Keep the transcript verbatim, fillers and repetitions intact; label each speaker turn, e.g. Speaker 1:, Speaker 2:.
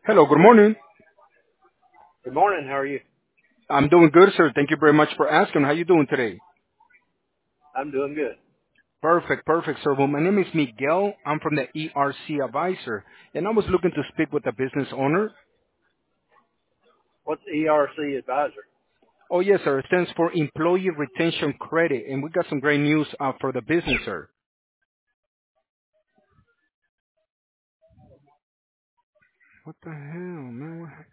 Speaker 1: Hello, good morning.
Speaker 2: Good morning. How are you?
Speaker 1: I'm doing good, sir. Thank you very much for asking. How you doing today?
Speaker 2: I'm doing good.
Speaker 1: Perfect, perfect, sir. Well, my name is Miguel. I'm from the E R C Advisor, and I was looking to speak with the business owner.
Speaker 2: What's E R C advisor?
Speaker 1: Oh, yes, sir. It stands for Employee Retention Credit, and we got some great news uh, for the business, sir. What the hell, man?